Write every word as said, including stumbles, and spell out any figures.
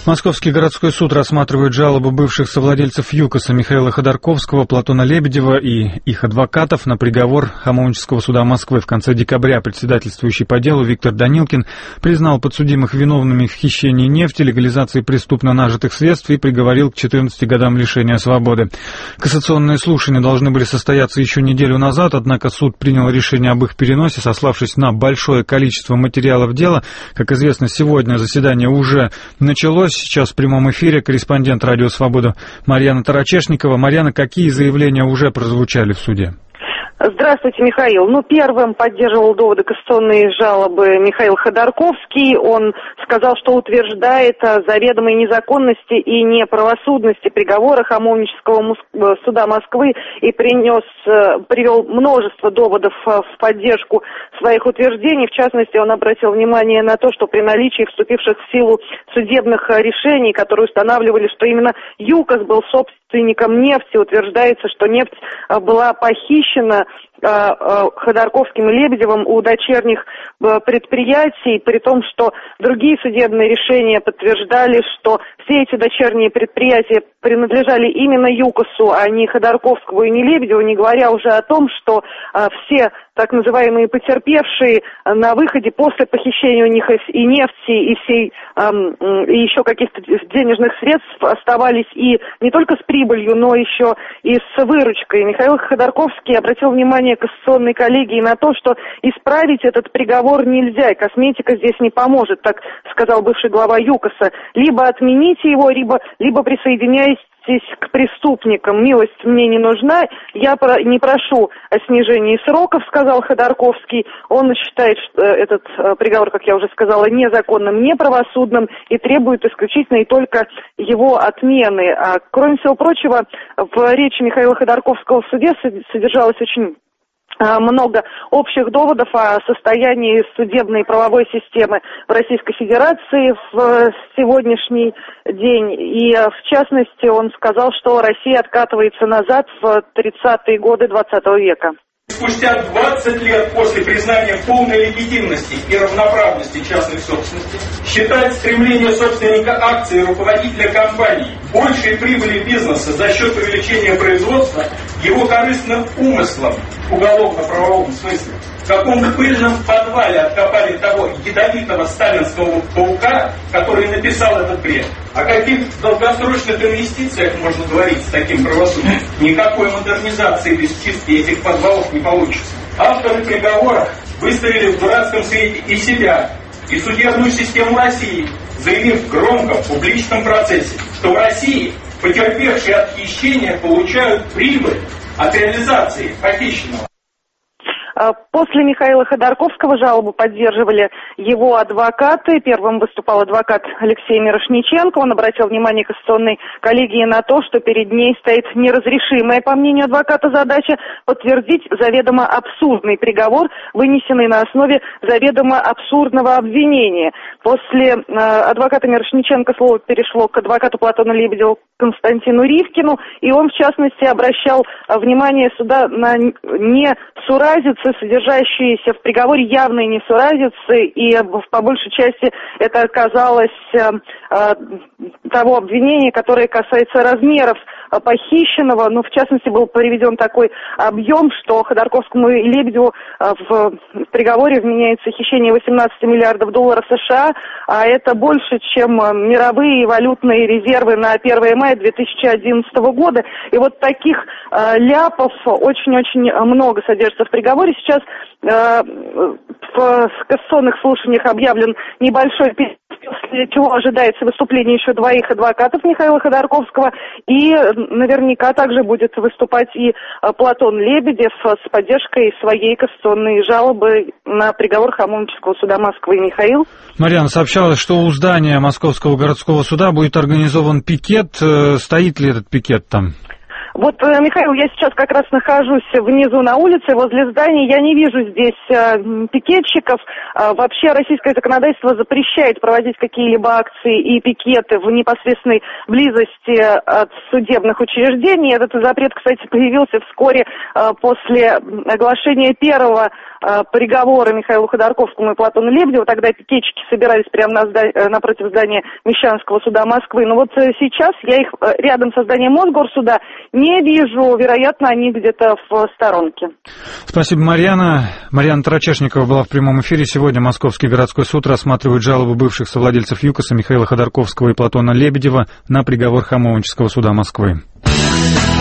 Московский городской суд рассматривает жалобы бывших совладельцев ЮКОСа Михаила Ходорковского, Платона Лебедева и их адвокатов на приговор Хамовнического суда Москвы. В конце декабря председательствующий по делу Виктор Данилкин признал подсудимых виновными в хищении нефти, легализации преступно нажитых средств и приговорил к четырнадцати годам лишения свободы. Кассационные слушания должны были состояться еще неделю назад, однако суд принял решение об их переносе, сославшись на большое количество материалов дела. Как известно, сегодня заседание уже началось. Сейчас в прямом эфире корреспондент «Радио Свобода» Марьяна Тарачешникова. Марьяна, какие заявления уже прозвучали в суде? Здравствуйте, Михаил. Ну, первым поддерживал доводы кассационной жалобы Михаил Ходорковский. Он сказал, что утверждает о заведомой незаконности и неправосудности приговора Хамовнического суда Москвы и принес, привел множество доводов в поддержку своих утверждений. В частности, он обратил внимание на то, что при наличии вступивших в силу судебных решений, которые устанавливали, что именно ЮКОС был собственником нефти, утверждается, что нефть была похищена Ходорковским и Лебедевым у дочерних предприятий, при том, что другие судебные решения подтверждали, что все эти дочерние предприятия принадлежали именно ЮКОСу, а не Ходорковскому и не Лебедеву, не говоря уже о том, что все так называемые потерпевшие на выходе после похищения у них и нефти, и всей, и еще каких-то денежных средств оставались и не только с прибылью, но еще и с выручкой. Михаил Ходорковский обратил внимание кассационной коллегии на то, что исправить этот приговор нельзя, и косметика здесь не поможет, так сказал бывший глава ЮКОСа. Либо отмените его, либо, либо присоединяйтесь к преступникам. Милость мне не нужна. Я про, не прошу о снижении сроков, сказал Ходорковский. Он считает что этот приговор, как я уже сказала, незаконным, неправосудным и требует исключительно и только его отмены. А, кроме всего прочего, в речи Михаила Ходорковского в суде содержалось очень много общих доводов о состоянии судебной и правовой системы в Российской Федерации в сегодняшний день. И, в частности, он сказал, что Россия откатывается назад в тридцатые годы двадцатого века. Спустя двадцать лет после признания полной легитимности и равноправности частной собственности, считать стремление собственника акций и руководителя компании большей прибыли бизнеса за счет увеличения производства его корыстным умыслом в уголовно-правовом смысле. В каком пыльном подвале откопали того ядовитого сталинского паука, который написал этот бред? О каких долгосрочных инвестициях можно говорить с таким правосудием? Никакой модернизации без чистки этих подвалов не получится. Авторы приговора выставили в дурацком свете и себя, и судебную систему России, заявив громко в публичном процессе, что в России потерпевшие от хищения получают прибыль от реализации похищенного. После Михаила Ходорковского жалобу поддерживали его адвокаты. Первым выступал адвокат Алексей Мирошниченко. Он обратил внимание кассационной коллегии на то, что перед ней стоит неразрешимая, по мнению адвоката, задача подтвердить заведомо абсурдный приговор, вынесенный на основе заведомо абсурдного обвинения. После э, адвоката Мирошниченко слово перешло к адвокату Платона Лебедеву Константину Ривкину, и он, в частности, обращал внимание суда на несуразицы, содержащиеся в приговоре, явные несуразицы, и по большей части это оказалось э, э, того обвинения, которое касается размеров похищенного. Ну, в частности, был приведен такой объем, что Ходорковскому и Лебедеву э, в приговоре вменяется хищение восемнадцати миллиардов долларов США, а это больше, чем мировые валютные резервы на первое мая две тысячи одиннадцатого года. И вот таких э, ляпов очень-очень много содержится в приговоре. Сейчас э, в кассационных слушаниях объявлен небольшой перерыв, после чего ожидается выступление еще двоих адвокатов Михаила Ходорковского, и наверняка также будет выступать и Платон Лебедев с поддержкой своей кассационной жалобы на приговор Хамовнического суда Москвы. Михаил? Марьяна, сообщалось, что у здания Московского городского суда будет организован пикет. Стоит ли этот пикет там? Вот, Михаил, я сейчас как раз нахожусь внизу на улице, возле здания. Я не вижу здесь э, пикетчиков. Э, вообще российское законодательство запрещает проводить какие-либо акции и пикеты в непосредственной близости от судебных учреждений. Этот запрет, кстати, появился вскоре э, после оглашения первого э, приговора Михаилу Ходорковскому и Платону Лебедеву. Тогда пикетчики собирались прямо на зда- напротив здания Мещанского суда Москвы. Но вот э, сейчас я их э, рядом со зданием Мосгорсуда не вижу. Вероятно, они где-то в сторонке. Спасибо, Марьяна. Марьяна Тарачешникова была в прямом эфире. Сегодня Московский городской суд рассматривает жалобы бывших совладельцев ЮКОСа Михаила Ходорковского и Платона Лебедева на приговор Хамовнического суда Москвы.